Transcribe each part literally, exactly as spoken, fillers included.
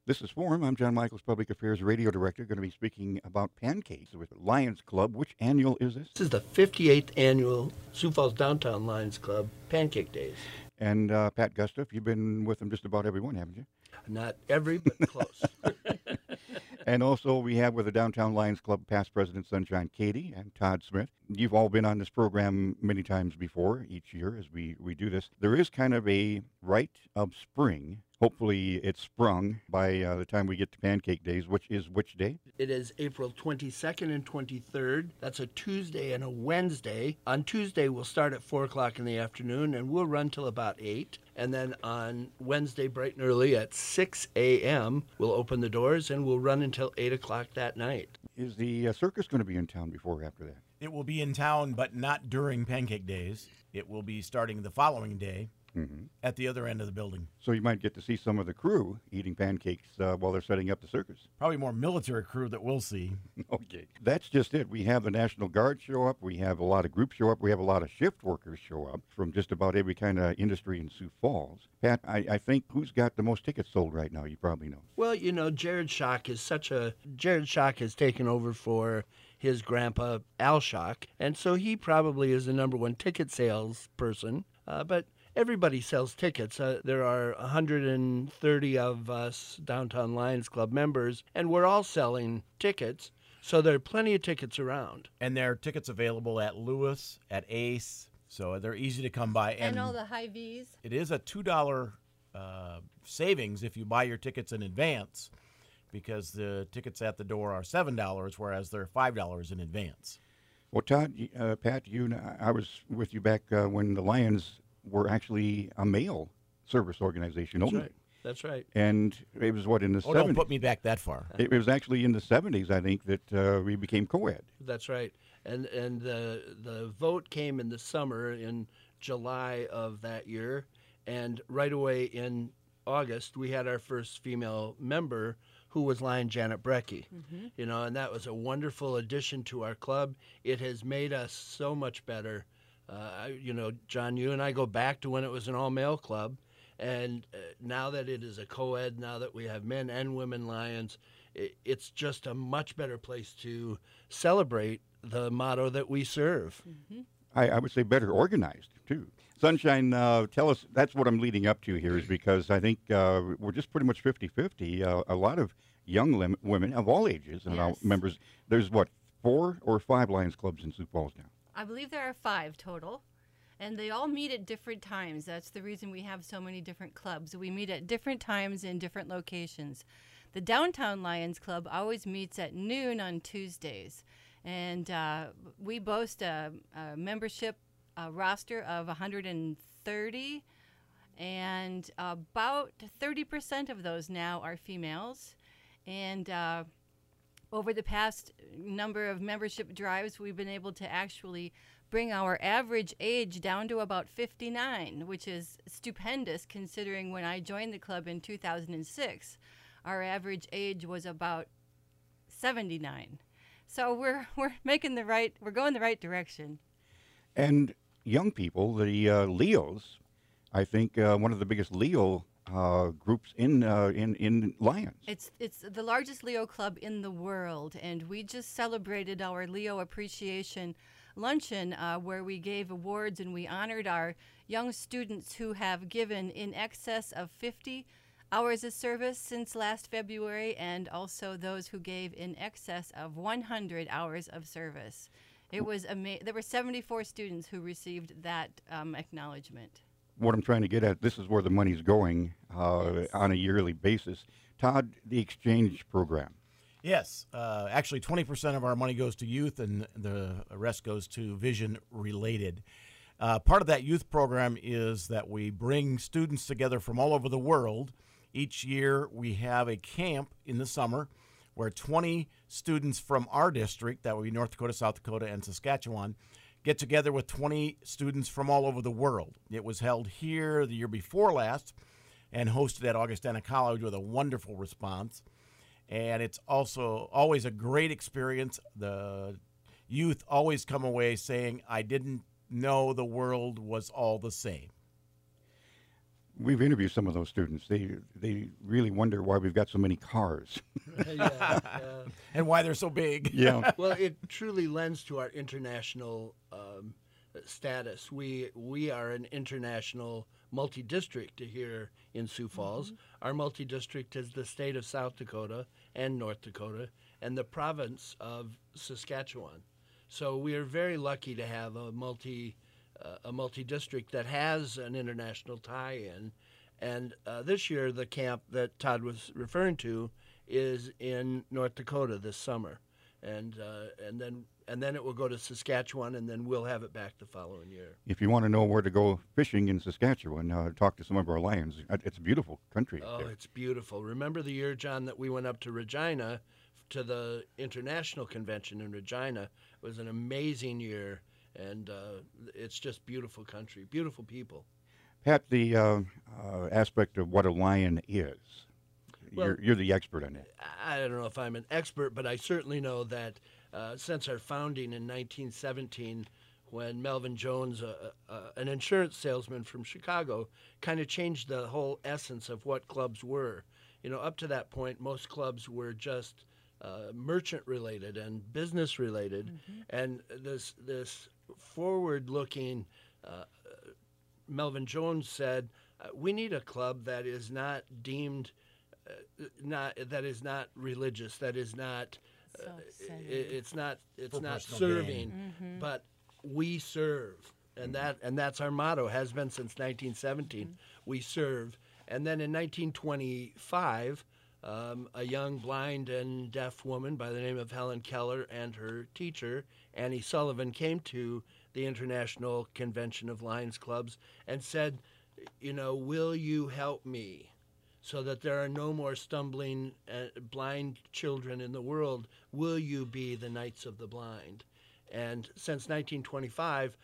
This is Forum. I'm John Michaels, Public Affairs Radio Director, going to be speaking about pancakes with Lions Club. Which annual is this? This is the fifty-eighth annual Sioux Falls Downtown Lions Club Pancake Days. And uh, Pat Gustav, you've been with them just about every one, haven't you? Not every, but close. And also we have with the Downtown Lions Club past president Sunshine Katie and Todd Smith. You've all been on this program many times before each year as we, we do this. There is kind of a rite of spring. Hopefully it's sprung by uh, the time we get to Pancake Days, which is which day? It is April twenty-second and twenty-third. That's a Tuesday and a Wednesday. On Tuesday, we'll start at four o'clock in the afternoon, and we'll run till about eight. And then on Wednesday, bright and early at six a.m., we'll open the doors, and we'll run until eight o'clock that night. Is the uh, circus going to be in town before or after that? It will be in town, but not during Pancake Days. It will be starting the following day. Mm-hmm. At the other end of the building. So you might get to see some of the crew eating pancakes uh, while they're setting up the circus. Probably more military crew that we'll see. Okay. That's just it. We have the National Guard show up. We have a lot of groups show up. We have a lot of shift workers show up from just about every kind of industry in Sioux Falls. Pat, I, I think who's got the most tickets sold right now? You probably know. Well, you know, Jared Schock is such a... Jared Schock has taken over for his grandpa, Al Schock, and so he probably is the number one ticket sales person. Uh, but... Everybody sells tickets. Uh, there are one hundred thirty of us Downtown Lions Club members, and we're all selling tickets. So there are plenty of tickets around. And there are tickets available at Lewis, at Ace, so they're easy to come by. And, and all the Hy-Vees. It is a two dollars uh, savings if you buy your tickets in advance, because the tickets at the door are seven dollars, whereas they're five dollars in advance. Well, Todd, uh, Pat, you, I was with you back uh, when the Lions were actually a male service organization That's only. Right. That's right. And it was, what, in the oh, seventies? Don't put me back that far. It was actually in the seventies, I think, that uh, we became co-ed. That's right. And and the the vote came in the summer in July of that year, and right away in August we had our first female member, who was Lion Janet Brecky. Mm-hmm. You know, and that was a wonderful addition to our club. It has made us so much better. Uh, you know, John, you and I go back to when it was an all-male club, and uh, now that it is a co-ed, now that we have men and women Lions, it, it's just a much better place to celebrate the motto that we serve. Mm-hmm. I, I would say better organized, too. Sunshine, uh, tell us, that's what I'm leading up to here, is because I think uh, we're just pretty much fifty-fifty. Uh, a lot of young lim- women of all ages and yes. our members. There's, what, four or five Lions clubs in Sioux Falls now? I believe there are five total, and they all meet at different times. That's the reason we have so many different clubs. We meet at different times in different locations. The Downtown Lions Club always meets at noon on Tuesdays, and uh, we boast a, a membership uh, roster of one hundred thirty, and about thirty percent of those now are females. And uh, over the past number of membership drives, we've been able to actually bring our average age down to about fifty-nine, which is stupendous considering when I joined the club in two thousand six, our average age was about seventy-nine. So we're we're making the right, we're going the right direction. And young people, the uh, Leos, I think uh, one of the biggest Leo Uh, groups in uh, in in Lions. It's it's the largest Leo club in the world, and we just celebrated our Leo Appreciation Luncheon, uh, where we gave awards and we honored our young students who have given in excess of fifty hours of service since last February, and also those who gave in excess of one hundred hours of service. It was ama- There were seventy-four students who received that um, acknowledgement. What I'm trying to get at, this is where the money's going uh, yes. on a yearly basis. Todd, the exchange program. Yes. Uh, actually, twenty percent of our money goes to youth, and the rest goes to vision-related. Uh, part of that youth program is that we bring students together from all over the world. Each year, we have a camp in the summer where twenty students from our district, that would be North Dakota, South Dakota, and Saskatchewan, get together with twenty students from all over the world. It was held here the year before last and hosted at Augustana College with a wonderful response. And it's also always a great experience. The youth always come away saying, I didn't know the world was all the same. We've interviewed some of those students. They they really wonder why we've got so many cars. yeah, yeah. And why they're so big. Yeah. Well, it truly lends to our international um, status. We we are an international multi-district here in Sioux Falls. Our multi-district is the state of South Dakota and North Dakota and the province of Saskatchewan. So we are very lucky to have a multi uh, a multi-district that has an international tie-in. And uh, this year, the camp that Todd was referring to is in North Dakota this summer, and uh, and then and then it will go to Saskatchewan, and then we'll have it back the following year. If you want to know where to go fishing in Saskatchewan, uh, talk to some of our lions. Uh, It's a beautiful country. Oh, there. it's beautiful. Remember the year, John, that we went up to Regina to the international convention in Regina? It was an amazing year, and uh, it's just beautiful country, beautiful people. Pat, the uh, uh, aspect of what a lion is. Well- you're, you're the expert on that. I don't know if I'm an expert, but I certainly know that uh, since our founding in nineteen seventeen, when Melvin Jones, uh, uh, an insurance salesman from Chicago, kind of changed the whole essence of what clubs were. You know, up to that point, most clubs were just uh, merchant-related and business-related, and this this forward-looking uh, Melvin Jones said, uh, "We need a club that is not deemed." Uh, not that is not religious. That is not. Uh, Self-centered. it, it's not. It's For not personal serving, Mm-hmm. but we serve, and that and that's our motto. Has been since nineteen seventeen. We serve, and then in nineteen twenty-five, um, a young blind and deaf woman by the name of Helen Keller and her teacher Annie Sullivan came to the International Convention of Lions Clubs and said, "You know, will you help me?" So that there are no more stumbling uh, blind children in the world, will you be the Knights of the Blind? And since nineteen twenty-five,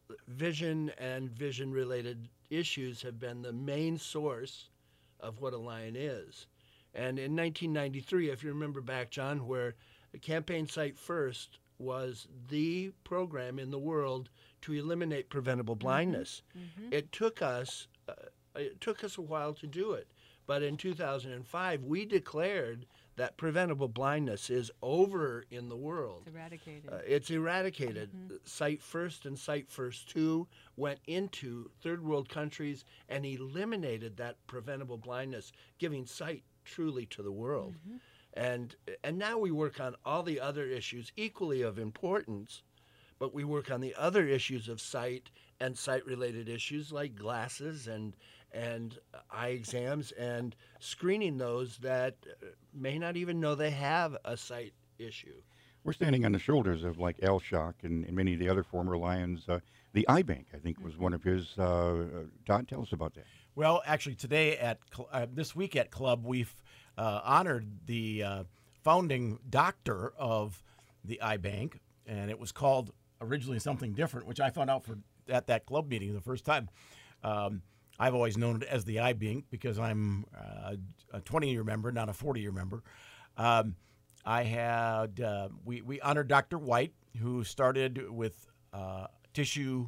vision and vision-related issues have been the main source of what a lion is. And in nineteen ninety-three, if you remember back, John, where Campaign Sight First was the program in the world to eliminate preventable blindness, it took us uh, it took us a while to do it. But in two thousand five, we declared that preventable blindness is over in the world. It's eradicated. Uh, it's eradicated. Sight First and Sight First Two went into third world countries and eliminated that preventable blindness, giving sight truly to the world. And and now we work on all the other issues equally of importance, but we work on the other issues of sight and sight-related issues like glasses and and eye exams and screening those that uh, may not even know they have a sight issue. We're standing on the shoulders of like Al Shock and, and many of the other former Lions. Uh, the iBank, I think, was one of his. Uh, uh, Todd, tell us about that. Well, actually, today at cl- uh, this week at Club, we've uh, honored the uh, founding doctor of the iBank, and it was called originally something different, which I found out for at that club meeting the first time. Um, I've always known it as the iBank because I'm uh, a twenty-year member, not a forty-year member. Um, I had uh, we we honored Doctor White, who started with uh, tissue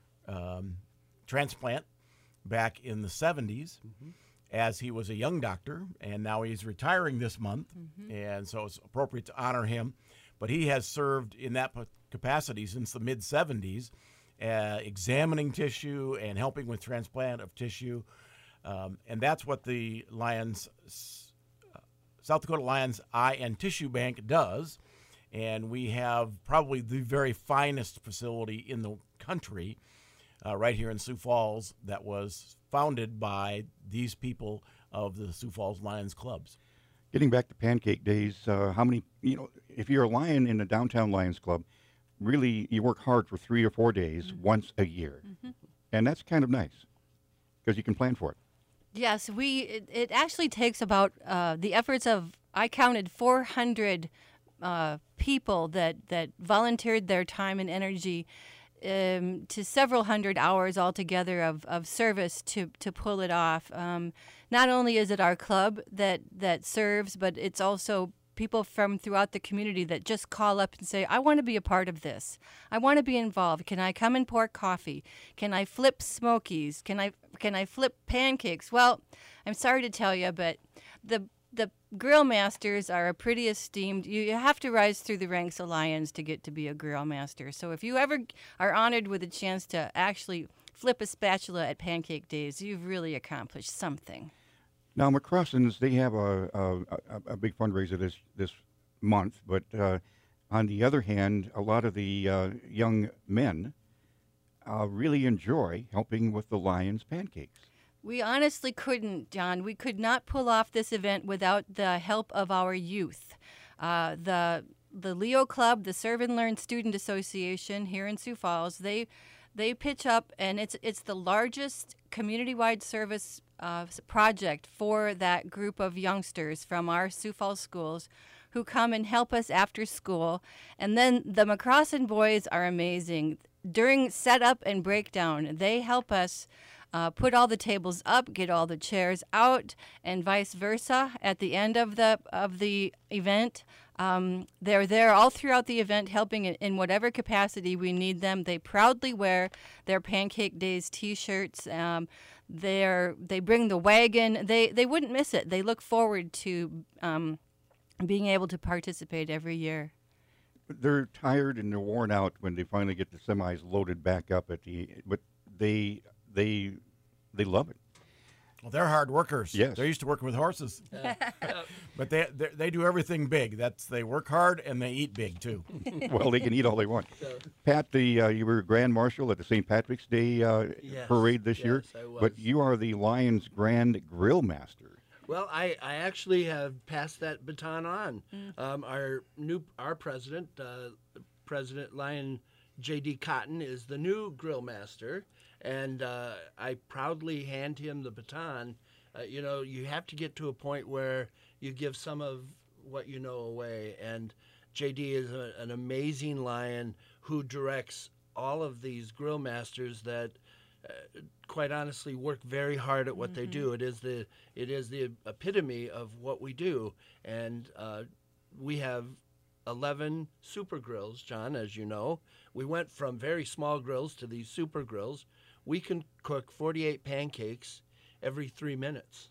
um, transplant back in the seventies, as he was a young doctor, and now he's retiring this month, and so it's appropriate to honor him. But he has served in that capacity since the mid seventies. Uh, examining tissue and helping with transplant of tissue. Um, and that's what the Lions, uh, South Dakota Lions Eye and Tissue Bank does. And we have probably the very finest facility in the country uh, right here in Sioux Falls that was founded by these people of the Sioux Falls Lions clubs. Getting back to Pancake Days, uh, how many, you know, if you're a Lion in the Downtown Lions Club, really, you work hard for three or four days once a year. And that's kind of nice because you can plan for it. Yes, we. It, it actually takes about uh, the efforts of. I counted four hundred uh, people that that volunteered their time and energy um, to several hundred hours altogether of, of service to to pull it off. Um, not only is it our club that that serves, but it's also people from throughout the community that just call up and say, I want to be a part of this. I want to be involved. Can I come and pour coffee? Can I flip smokies? Can I can I flip pancakes? Well, I'm sorry to tell you, but the the grill masters are a pretty esteemed. You, you have to rise through the ranks of Lions to get to be a grill master. So if you ever are honored with a chance to actually flip a spatula at Pancake Days, you've really accomplished something. Now, McCrossin's, they have a, a, a, a big fundraiser this, this month, but uh, on the other hand, a lot of the uh, young men uh, really enjoy helping with the Lions pancakes. We honestly couldn't, John. We could not pull off this event without the help of our youth. Uh, the the Leo Club, the Serve and Learn Student Association here in Sioux Falls, they they pitch up, and it's it's the largest community-wide service uh, project for that group of youngsters from our Sioux Falls schools who come and help us after school. And then the McCrossin boys are amazing. During setup and breakdown, they help us Uh, put all the tables up, get all the chairs out, and vice versa. At the end of the of the event, um, they're there all throughout the event, helping in, in whatever capacity we need them. They proudly wear their Pancake Days T-shirts. Um, they're they bring the wagon. They they wouldn't miss it. They look forward to um, being able to participate every year. They're tired and they're worn out when they finally get the semis loaded back up at the. But they they they love it. Well, they're hard workers. Yes. They're used to working with horses. But they, they they do everything big. That's they work hard and they eat big too. Well, they can eat all they want. Pat, the uh, you were Grand Marshal at the Saint Patrick's Day uh, Yes, parade this year, yes, I was. but you are the Lions Grand Grill Master. Well, I, I actually have passed that baton on. Um, our new our president, uh, President Lion J D Cotton, is the new grill master, and uh, I proudly hand him the baton. Uh, you know, you have to get to a point where you give some of what you know away, and J D is a, an amazing lion who directs all of these grill masters that Uh, quite honestly work very hard at what mm-hmm. they do. It is the it is the epitome of what we do, and uh, we have eleven super grills, John, as you know. We went from very small grills to these super grills. We can cook forty-eight pancakes every three minutes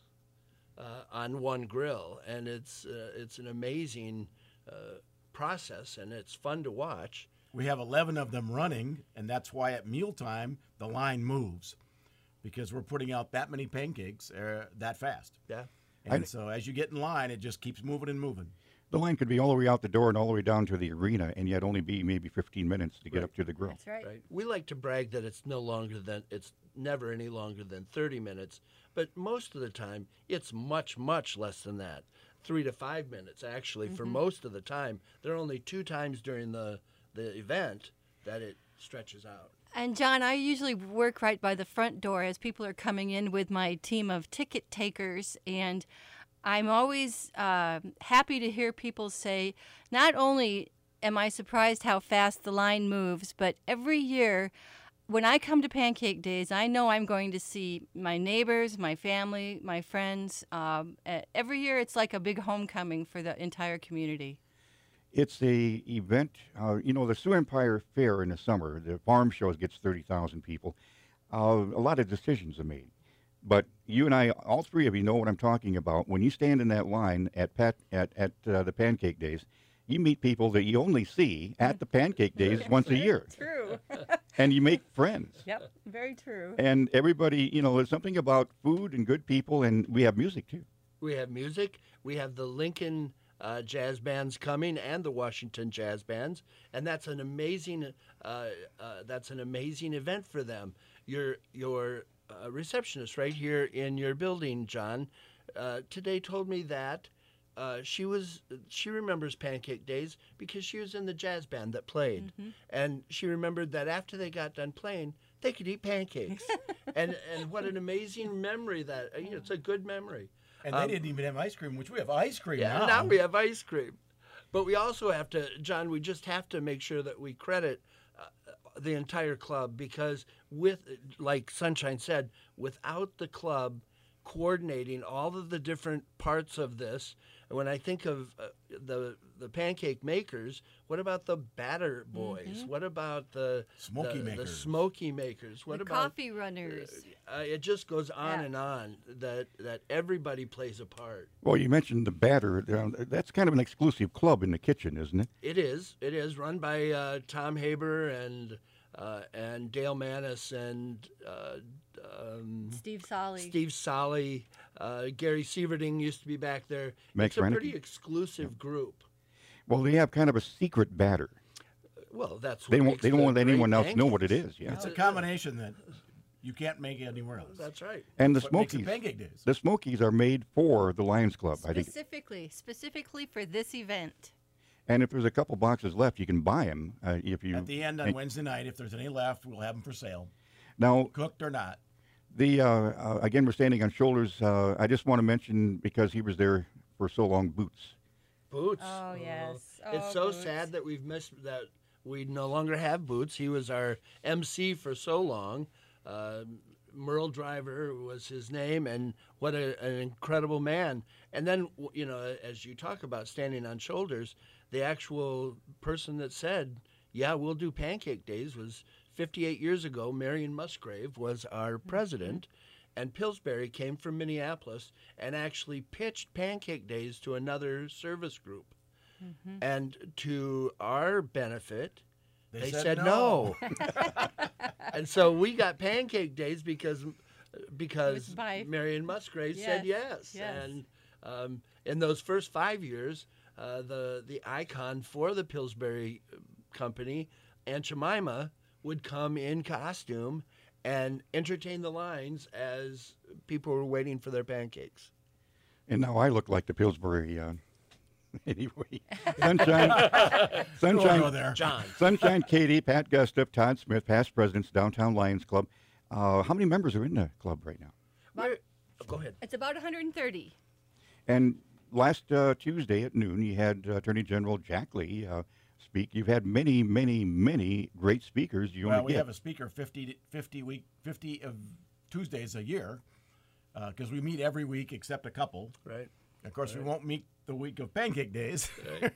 uh, on one grill, and it's uh, it's an amazing uh, process, and it's fun to watch. We have eleven of them running, and that's why at mealtime the line moves, because we're putting out that many pancakes uh, that fast. Yeah. And I, so as you get in line, it just keeps moving and moving. The line could be all the way out the door and all the way down to the arena, and yet only be maybe fifteen minutes to get Right. up to the grill. That's right. Right. We like to brag that it's no longer than it's never any longer than thirty minutes, but most of the time it's much much less than that. three to five minutes actually mm-hmm. for most of the time. There are only two times during the the event that it stretches out. And John, I usually work right by the front door as people are coming in with my team of ticket takers, and I'm always uh, happy to hear people say, not only am I surprised how fast the line moves, but every year when I come to Pancake Days, I know I'm going to see my neighbors, my family, my friends. Um, every year it's like a big homecoming for the entire community. It's a event, uh, you know, the Sioux Empire Fair in the summer, the farm shows gets thirty thousand people. Uh, a lot of decisions are made. But you and I, all three of you know what I'm talking about. When you stand in that line at Pat, at, at uh, the Pancake Days, you meet people that you only see at the Pancake Days once a year. True. And you make friends. Yep, very true. And everybody, you know, there's something about food and good people, and we have music too. We have music. We have the Lincoln Uh, jazz bands coming and the Washington jazz bands, and that's an amazing uh, uh, that's an amazing event for them. Your your uh, receptionist right here in your building, John, uh, today told me that uh, she was she remembers Pancake Days because she was in the jazz band that played, mm-hmm. and she remembered that after they got done playing, they could eat pancakes, and and what an amazing memory that you know, it's a good memory. And they Um, didn't even have ice cream, which we have ice cream yeah, now. now we have ice cream. But we also have to, John, we just have to make sure that we credit uh, the entire club because with, like Sunshine said, without the club, coordinating all of the different parts of this. When I think of uh, the the pancake makers, what about the batter boys? Mm-hmm. What about the Smoky the, makers. The smoky makers. What the about coffee runners. Uh, it just goes on Yeah. and on. That that everybody plays a part. Well, you mentioned the batter. Um, That's kind of an exclusive club in the kitchen, isn't it? It is. It is run by uh, Tom Haber and uh, and Dale Manis and uh, um, Steve Solly. Steve Solly. Uh, Gary Sieverding used to be back there. Max it's a Reineke. pretty exclusive group. Well, they have kind of a secret batter. Well, that's what They won't. makes They don't the want great anyone else to know what it pancakes. is. Yeah. It's a combination that you can't make anywhere else. That's right. And the That's what makes it Smokies. Pancake Days. The Smokies are made for the Lions Club, I think. Specifically, specifically for this event. And if there's a couple boxes left, you can buy them. Uh, if you At the end on and- Wednesday night, if there's any left, we'll have them for sale, now cooked or not. the uh, uh, again we're standing on shoulders. Uh, I just want to mention because he was there for so long. Boots. Boots. Oh, yes. It's Oh, so Boots. sad that we've missed that we no longer have Boots. He was our M C for so long. Uh, Merle Driver was his name, and what a, an incredible man. And then, w- you know, as you talk about standing on shoulders, the actual person that said, yeah, we'll do Pancake Days was fifty-eight years ago. Marion Musgrave was our president. And Pillsbury came from Minneapolis and actually pitched Pancake Days to another service group. And to our benefit, They, they, said, said, no. And so we got Pancake Days because because by- Marion Musgrave said yes. Yes, yes. And um, in those first five years, uh, the the icon for the Pillsbury company, Aunt Jemima, would come in costume and entertain the lines as people were waiting for their pancakes. And now I look like the Pillsbury. Uh, anyway, Sunshine, Don't Sunshine, go there. John, Sunshine, Katie, Pat Gustup, Todd Smith, past presidents, Downtown Lions Club. Uh, how many members are in the club right now? we're- oh, go ahead. It's about one hundred thirty. And last uh, Tuesday at noon, you had uh, Attorney General Jack Lee uh, speak. You've had many, many, many great speakers. You Well, only we get. have a speaker fifty, fifty week, fifty of Tuesdays a year, because we meet every week except a couple. Right. Of course, we won't meet the week of Pancake Days,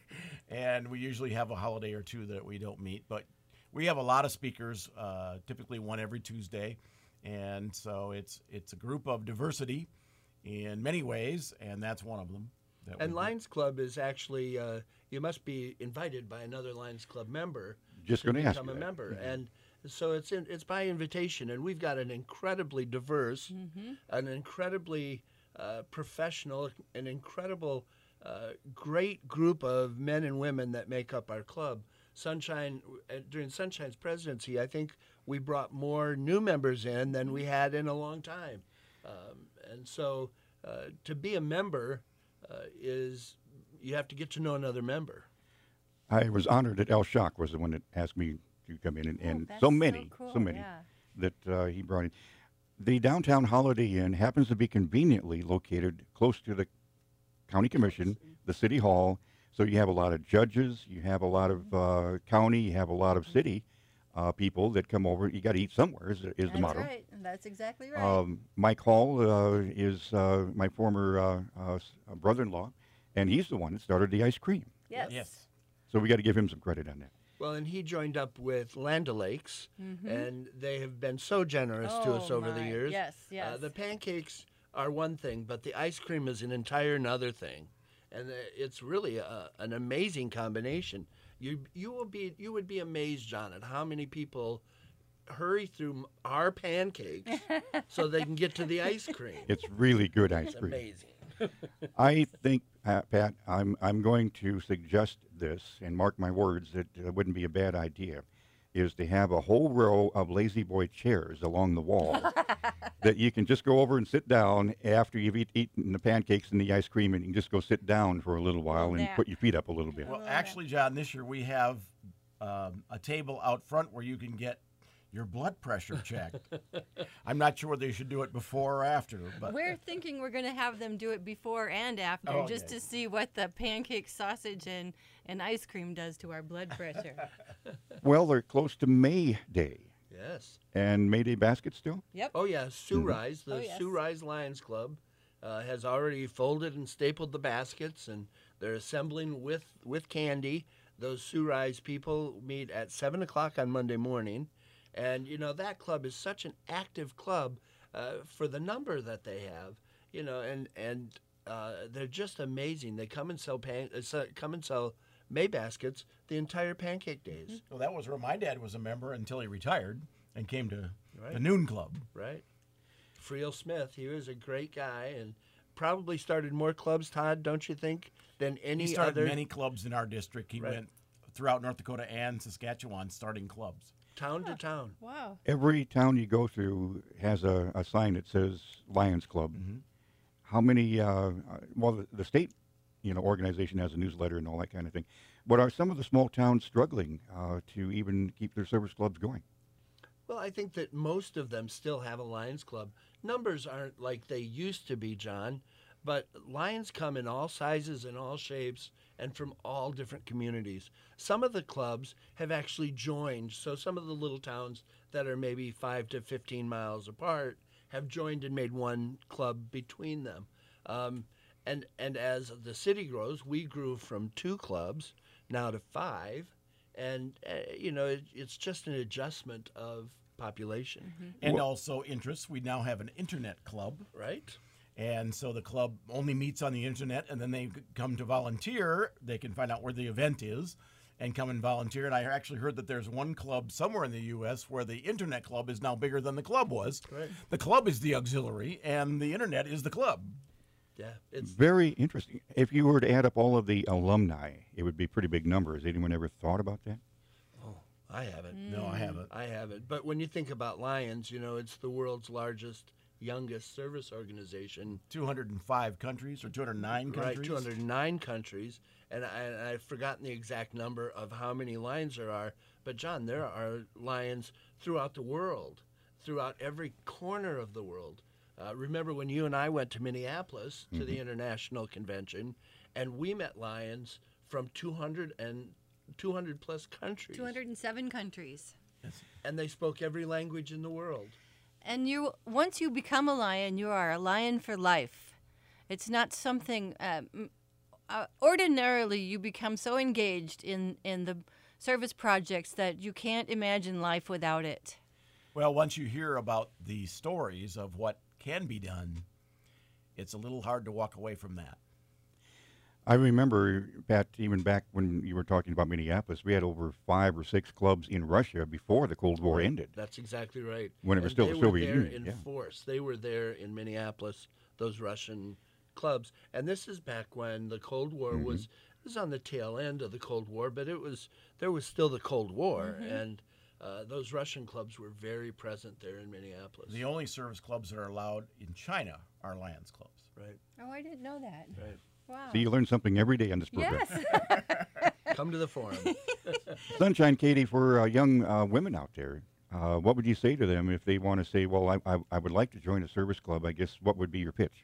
and we usually have a holiday or two that we don't meet. But we have a lot of speakers, uh, typically one every Tuesday, and so it's it's a group of diversity in many ways, and that's one of them. That And we- Lions Club is actually, uh, you must be invited by another Lions Club member Just to gonna ask become you a that. member. And so it's in, it's by invitation, and we've got an incredibly diverse, an incredibly uh, professional, an incredible, uh, great group of men and women that make up our club. Sunshine, uh, during Sunshine's presidency, I think we brought more new members in than we had in a long time. Um, and so uh, to be a member uh, is you have to get to know another member. I was honored that El Shock was the one that asked me to come in, and, Oh, and that's so so many, cool, many yeah. that uh, he brought in. The Downtown Holiday Inn happens to be conveniently located close to the county commission, the city hall. So you have a lot of judges, you have a lot of uh, county, you have a lot of city uh, people that come over. You got to eat somewhere, is, is the That's motto. right. That's exactly right. Um, Mike Hall uh, is uh, my former uh, uh, s- uh, brother-in-law, and he's the one that started the ice cream. yes. yes. So we got to give him some credit on that. Well, and he joined up with Land O'Lakes, and they have been so generous to us Mm-hmm. Oh, over the my. years. Yes, yes. Uh, the pancakes are one thing, but the ice cream is an entire another thing, and uh, it's really a, an amazing combination. You you will be you would be amazed, John, at how many people hurry through m- our pancakes so they can get to the ice cream. It's really good ice It's cream. amazing. I think, uh, Pat, I'm I'm going to suggest this, and mark my words, that it wouldn't be a bad idea, is to have a whole row of Lazy Boy chairs along the wall that you can just go over and sit down after you've eat, eaten the pancakes and the ice cream, and you can just go sit down for a little while and nap. put your feet up a little bit. Well, actually, John, this year we have um, a table out front where you can get your blood pressure checked. I'm not sure whether you should do it before or after, but We're thinking we're going to have them do it before and after, Oh, just okay. to see what the pancake, sausage, and, and ice cream does to our blood pressure. Well, they're close to May Day. Yes. And Mayday Basket still? Yep. Oh, yeah. Sue Mhm. Rise, the Oh, yes. Sue Rise Lions Club, uh, has already folded and stapled the baskets, and they're assembling with, with candy. Those Sue Rise people meet at seven o'clock on Monday morning. And, you know, that club is such an active club uh, for the number that they have, you know, and, and uh, they're just amazing. They come and sell pan- uh, sell- come and sell May baskets the entire pancake days, Well, that was where my dad was a member until he retired and came to Right. the Noon Club. right? Friel Smith, he was a great guy and probably started more clubs, Todd, don't you think, than any He started other many clubs in our district. He Right. went throughout North Dakota and Saskatchewan starting clubs. town to town. Wow. Every town you go through has a, a sign that says Lions Club. Mhm. How many, uh, uh, well, the, the state, you know, organization has a newsletter and all that kind of thing. But are some of the small towns struggling uh, to even keep their service clubs going? Well, I think that most of them still have a Lions Club. Numbers aren't like they used to be, John, but Lions come in all sizes and all shapes and from all different communities. Some of the clubs have actually joined, so some of the little towns that are maybe five to fifteen miles apart have joined and made one club between them. Um, and, and as the city grows, we grew from two clubs now to five. And, uh, you know, it, it's just an adjustment of population, And Well- also interests. We now have an internet club. right? And so the club only meets on the internet, and then they come to volunteer. They can find out where the event is and come and volunteer. And I actually heard that there's one club somewhere in the U S where the internet club is now bigger than the club was. Right. The club is the auxiliary, and the internet is the club. Yeah, it's Very interesting. If you were to add up all of the alumni, it would be pretty big numbers. Anyone ever thought about that? I haven't. No, I haven't. I haven't. But when you think about Lions, you know, it's the world's largest, youngest service organization. two hundred five countries or two hundred nine countries. Right, two hundred nine countries. And, I, and I've forgotten the exact number of how many Lions there are. But, John, there are Lions throughout the world, throughout every corner of the world. Uh, remember when you and I went to Minneapolis to the International Convention, and we met Lions from two hundred and two hundred plus countries. two hundred seven countries. And they spoke every language in the world. And you, once you become a lion, you are a lion for life. It's not something. Uh, m- uh, ordinarily, you become so engaged in in the service projects that you can't imagine life without it. Well, once you hear about the stories of what can be done, it's a little hard to walk away from that. I remember, Pat, even back when you were talking about Minneapolis, we had over five or six clubs in Russia before the Cold War ended. That's exactly right. When it was And still they the were Soviet there Union, in yeah. force. They were there in Minneapolis, those Russian clubs. And this is back when the Cold War Mm-hmm. was it was on the tail end of the Cold War, but it was there was still the Cold War, and uh, those Russian clubs were very present there in Minneapolis. The only service clubs that are allowed in China are Lions clubs. Right, Oh, I didn't know that. right. Wow. So you learn something every day on this program. Yes. Come to the forum. Sunshine Katie, for uh, young uh, women out there, uh, what would you say to them if they want to say, well, I, I, I would like to join a service club? I guess what would be your pitch?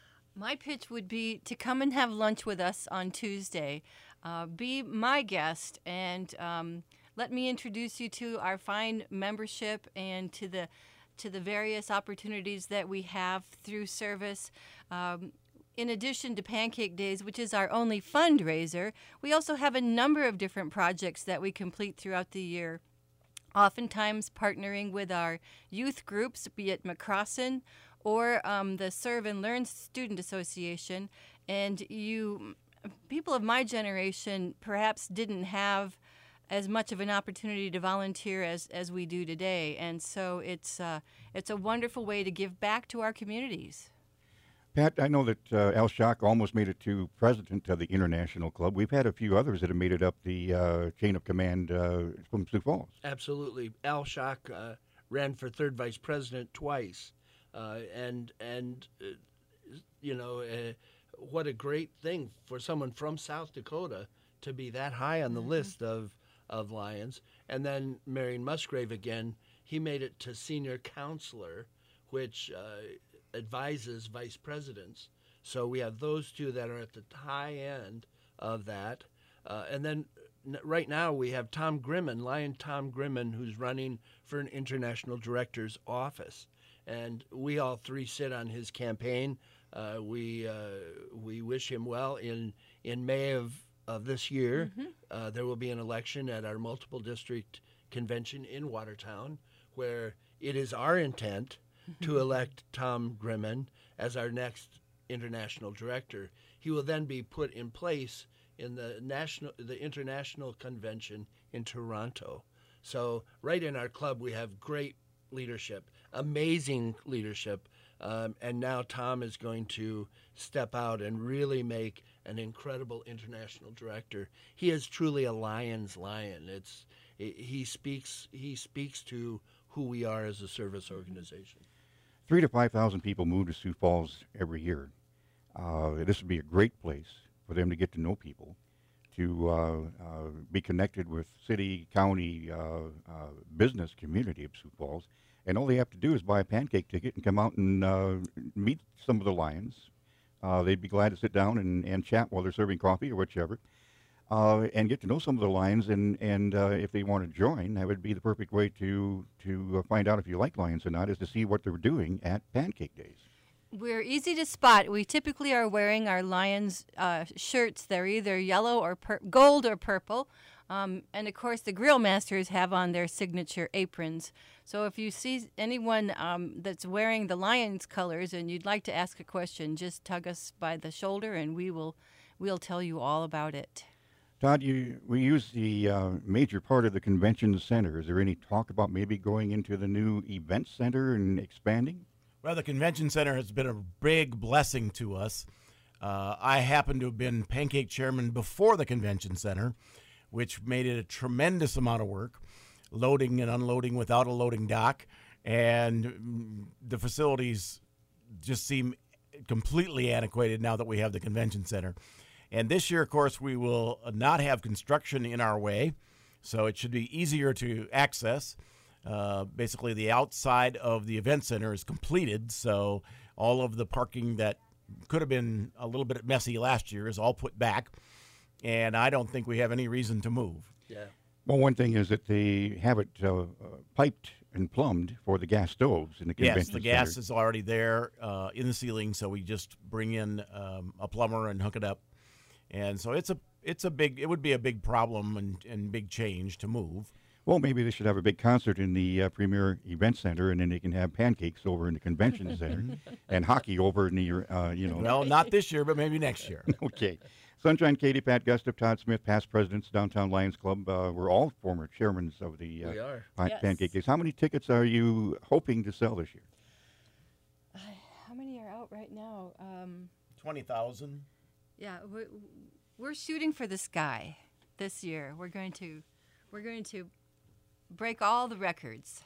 My pitch would be to come and have lunch with us on Tuesday. Uh, be my guest and um, let me introduce you to our fine membership and to the to the various opportunities that we have through service. Um, in addition to Pancake Days, which is our only fundraiser, we also have a number of different projects that we complete throughout the year. Oftentimes partnering with our youth groups, be it McCrossin or um, the Serve and Learn Student Association. And you, people of my generation, perhaps didn't have as much of an opportunity to volunteer as, as we do today. And so it's, uh, it's a wonderful way to give back to our communities. Pat, I know that uh, Al Schock almost made it to president of the International Club. We've had a few others that have made it up the uh, chain of command uh, from Sioux Falls. Absolutely. Al Schock uh, ran for third vice president twice. Uh, and, and uh, you know, uh, what a great thing for someone from South Dakota to be that high on the list of, of Lions. And then Marion Musgrave again, he made it to senior counselor, which uh, advises vice presidents. So we have those two that are at the high end of that. Uh, and then n- right now we have Tom Grimman, Lion Tom Grimman, who's running for an international director's office. And we all three sit on his campaign. Uh, we uh, we wish him well. In in May of, of this year, Mm-hmm. uh, there will be an election at our multiple district convention in Watertown, where it is our intent to elect Tom Grimman as our next international director. He will then be put in place in the national, the international convention in Toronto. So right in our club, we have great leadership, amazing leadership, um, and now Tom is going to step out and really make an incredible international director. He is truly a lion's lion. It's he speaks he speaks to who we are as a service organization. Three to five thousand people move to Sioux Falls every year. Uh, this would be a great place for them to get to know people, to uh, uh, be connected with city, county, uh, uh, business community of Sioux Falls. And all they have to do is buy a pancake ticket and come out and uh, meet some of the Lions. Uh, they'd be glad to sit down and, and chat while they're serving coffee or whichever, uh, and get to know some of the Lions. And, and uh, if they want to join, that would be the perfect way to, to uh, find out if you like Lions or not, is to see what they're doing at Pancake Days. We're easy to spot. We typically are wearing our Lions uh, shirts. They're either yellow or pur- gold or purple. Um, and of course, the grill masters have on their signature aprons. So if you see anyone um, that's wearing the Lions colors and you'd like to ask a question, just tug us by the shoulder and we will we'll tell you all about it. Todd, you, we use the uh, major part of the convention center. Is there any talk about maybe going into the new event center and expanding? Well, the convention center has been a big blessing to us. Uh, I happen to have been pancake chairman before the convention center, which made it a tremendous amount of work, loading and unloading without a loading dock. And mm, the facilities just seem completely antiquated now that we have the convention center. And this year, of course, we will not have construction in our way, so it should be easier to access. Uh, basically, the outside of the event center is completed, so all of the parking that could have been a little bit messy last year is all put back, and I don't think we have any reason to move. Yeah. Well, one thing is that they have it uh, uh, piped and plumbed for the gas stoves in the convention Yes, the gas center. is already there uh, in the ceiling, so we just bring in um, a plumber and hook it up. And so it's a it's a big it would be a big problem and, and big change to move. Well, maybe they should have a big concert in the uh, Premier Event Center, and then they can have pancakes over in the convention center and hockey over in the, uh, you know. Well, not this year, but maybe next year. Okay. Sunshine Katie, Pat Gustav, Todd Smith, past presidents, Downtown Lions Club. Uh, we're all former chairmen of the uh, We are. Pan- Yes. Pancake Days. How many tickets are you hoping to sell this year? How many are out right now? Um, twenty thousand. yeah, we're, we're shooting for the sky this year. We're going to we're going to break all the records.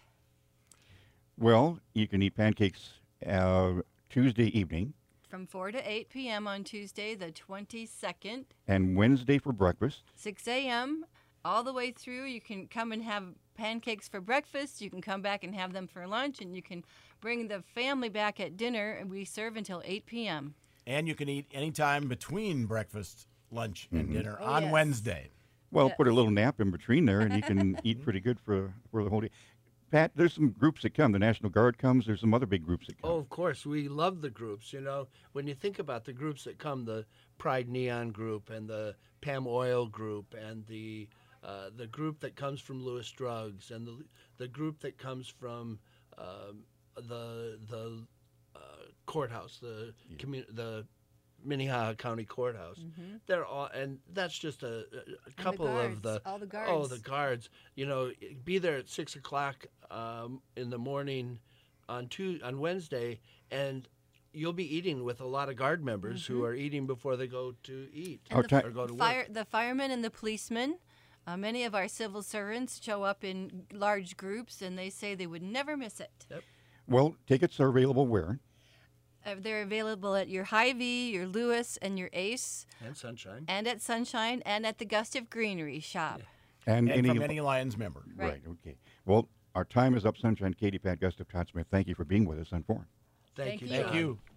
Well, you can eat pancakes uh, Tuesday evening From four to eight p.m. on Tuesday, the twenty-second, and Wednesday for breakfast. six a.m. all the way through. You can come and have pancakes for breakfast. You can come back and have them for lunch, and you can bring the family back at dinner, and we serve until eight p.m. And you can eat anytime between breakfast, lunch, and dinner Oh, on yes. Wednesday. Well, Yes. put a little nap in between there, and you can eat pretty good for for the whole day. Pat, there's some groups that come. The National Guard comes. There's some other big groups that come. Oh, of course. We love the groups. You know, when you think about the groups that come, the Pride Neon group and the Pam Oil group and the uh, the group that comes from Lewis Drugs and the the group that comes from um, the the uh, courthouse, the commu- the Minnehaha County Courthouse. They're all, and that's just a, a couple of the all the oh guards. the guards. You know, be there at six o'clock um, in the morning on two on Wednesday, and you'll be eating with a lot of guard members who are eating before they go to eat Our And ti- the, or go to fire, work. the firemen and the policemen, uh, many of our civil servants show up in large groups, and they say they would never miss it. Well, tickets are available where? Uh, they're available at your Hy-Vee, your Lewis, and your Ace, And Sunshine. and at Sunshine, and at the Gustav Greenery shop. And, And any, from any Lions member. right. Right. Okay. Well, our time is up. Sunshine Katie, Pat Gustav, Todd Smith. Thank you for being with us on Forum. Thank, Thank you. you. Thank John. you.